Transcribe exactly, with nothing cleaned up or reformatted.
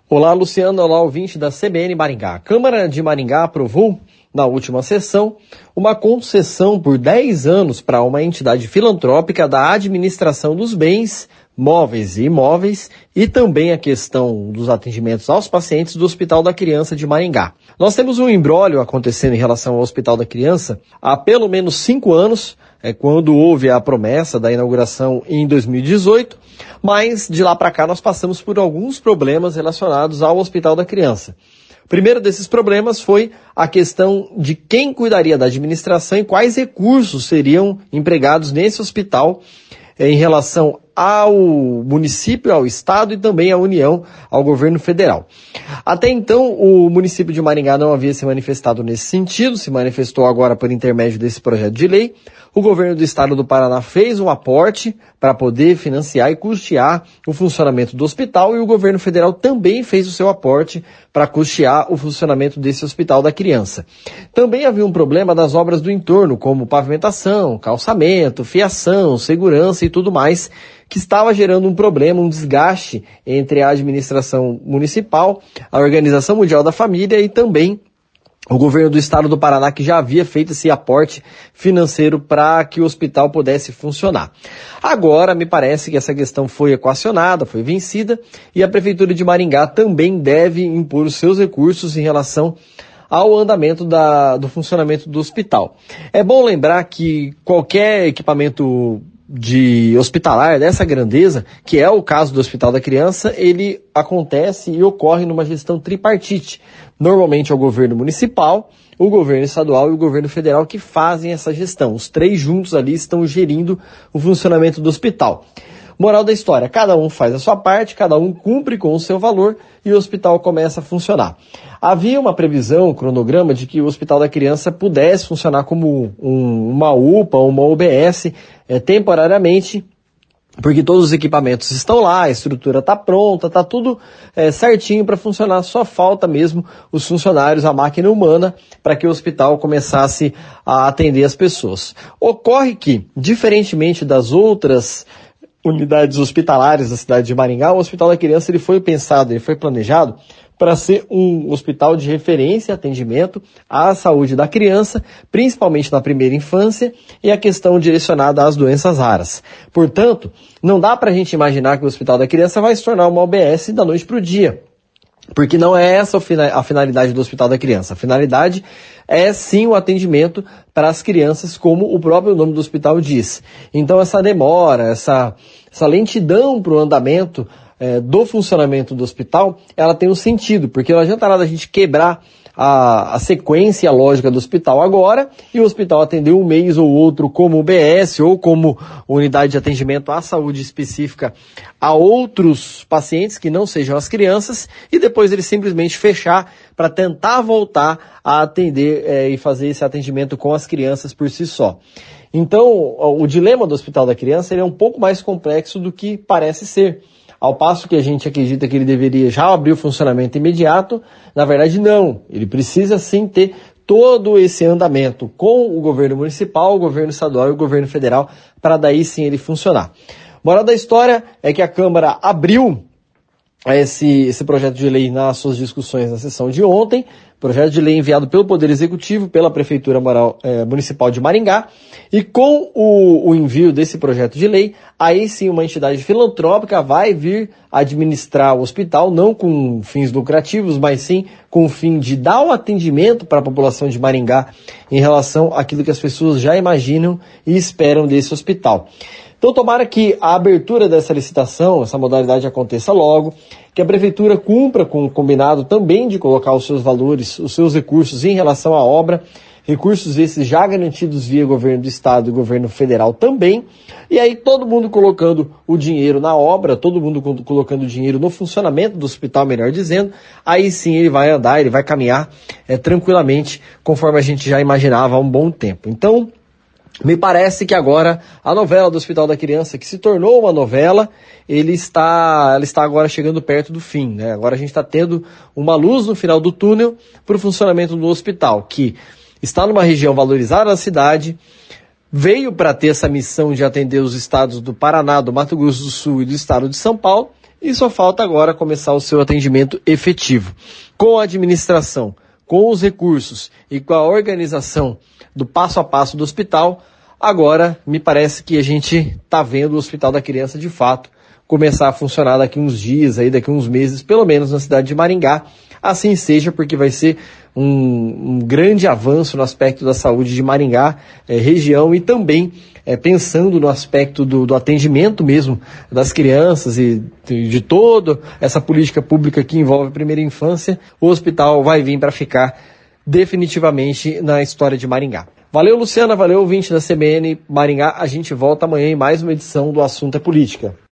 Olá, Luciano. Olá, ouvinte da C B N Maringá. A Câmara de Maringá aprovou, na última sessão, uma concessão por dez anos para uma entidade filantrópica da administração dos bens móveis e imóveis e também a questão dos atendimentos aos pacientes do Hospital da Criança de Maringá. Nós temos um imbróglio acontecendo em relação ao Hospital da Criança há pelo menos cinco anos, é quando houve a promessa da inauguração em dois mil e dezoito, mas de lá para cá nós passamos por alguns problemas relacionados ao Hospital da Criança. O primeiro desses problemas foi a questão de quem cuidaria da administração e quais recursos seriam empregados nesse hospital em relação ao município, ao estado e também à União, ao governo federal. Até então, o município de Maringá não havia se manifestado nesse sentido, se manifestou agora por intermédio desse projeto de lei. O governo do estado do Paraná fez um aporte para poder financiar e custear o funcionamento do hospital e o governo federal também fez o seu aporte para custear o funcionamento desse Hospital da Criança. Também havia um problema das obras do entorno, como pavimentação, calçamento, fiação, segurança e tudo mais, que estava gerando um problema, um desgaste entre a administração municipal, a Organização Mundial da Família e também o governo do estado do Paraná, que já havia feito esse aporte financeiro para que o hospital pudesse funcionar. Agora, me parece que essa questão foi equacionada, foi vencida, e a Prefeitura de Maringá também deve impor os seus recursos em relação ao andamento da, do funcionamento do hospital. É bom lembrar que qualquer equipamento de hospitalar dessa grandeza, que é o caso do Hospital da Criança, ele acontece e ocorre numa gestão tripartite. Normalmente é o governo municipal, o governo estadual e o governo federal que fazem essa gestão. Os três juntos ali estão gerindo o funcionamento do hospital. Moral da história, cada um faz a sua parte, cada um cumpre com o seu valor e o hospital começa a funcionar. Havia uma previsão, um cronograma de que o Hospital da Criança pudesse funcionar como um, uma U P A, uma U B S, é, temporariamente, porque todos os equipamentos estão lá, a estrutura está pronta, está tudo é, certinho para funcionar, só falta mesmo os funcionários, a máquina humana, para que o hospital começasse a atender as pessoas. Ocorre que, diferentemente das outras unidades hospitalares da cidade de Maringá, o Hospital da Criança ele foi pensado, ele foi planejado para ser um hospital de referência e atendimento à saúde da criança, principalmente na primeira infância, e a questão direcionada às doenças raras. Portanto, não dá para a gente imaginar que o Hospital da Criança vai se tornar uma U B S da noite para o dia, porque não é essa a finalidade do Hospital da Criança. A finalidade é sim o atendimento para as crianças, como o próprio nome do hospital diz. Então essa demora, essa, essa lentidão para o andamento é, do funcionamento do hospital, ela tem um sentido, porque não adianta nada a gente quebrar a, a sequência e a lógica do hospital agora e o hospital atender um mês ou outro como U B S ou como unidade de atendimento à saúde específica a outros pacientes que não sejam as crianças e depois ele simplesmente fechar para tentar voltar a atender é, e fazer esse atendimento com as crianças por si só. Então, o dilema do Hospital da Criança ele é um pouco mais complexo do que parece ser. Ao passo que a gente acredita que ele deveria já abrir o funcionamento imediato, na verdade não. Ele precisa sim ter todo esse andamento com o governo municipal, o governo estadual e o governo federal, para daí sim ele funcionar. Moral da história é que a Câmara abriu esse, esse projeto de lei nas suas discussões na sessão de ontem, projeto de lei enviado pelo Poder Executivo, pela Prefeitura Moral, eh, Municipal de Maringá, e com o, o envio desse projeto de lei, aí sim uma entidade filantrópica vai vir administrar o hospital, não com fins lucrativos, mas sim com o fim de dar o atendimento para a população de Maringá em relação àquilo que as pessoas já imaginam e esperam desse hospital. Então, tomara que a abertura dessa licitação, essa modalidade aconteça logo, que a Prefeitura cumpra com o combinado também de colocar os seus valores, os seus recursos em relação à obra, recursos esses já garantidos via governo do Estado e governo federal também, e aí todo mundo colocando o dinheiro na obra, todo mundo colocando o dinheiro no funcionamento do hospital, melhor dizendo, aí sim ele vai andar, ele vai caminhar é, tranquilamente, conforme a gente já imaginava há um bom tempo. Então, me parece que agora a novela do Hospital da Criança, que se tornou uma novela, ele está, ela está agora chegando perto do fim, né? Agora a gente está tendo uma luz no final do túnel para o funcionamento do hospital, que está numa região valorizada da cidade, veio para ter essa missão de atender os estados do Paraná, do Mato Grosso do Sul e do estado de São Paulo, e só falta agora começar o seu atendimento efetivo. Com a administração, com os recursos e com a organização do passo a passo do hospital, agora me parece que a gente está vendo o Hospital da Criança de fato começar a funcionar daqui uns dias, aí, daqui uns meses, pelo menos na cidade de Maringá. Assim seja, porque vai ser um, um grande avanço no aspecto da saúde de Maringá, é, região, e também é, pensando no aspecto do, do atendimento mesmo das crianças e de, de toda essa política pública que envolve a primeira infância, o hospital vai vir para ficar definitivamente na história de Maringá. Valeu, Luciana, valeu, ouvinte da C B N Maringá. A gente volta amanhã em mais uma edição do Assunto é Política.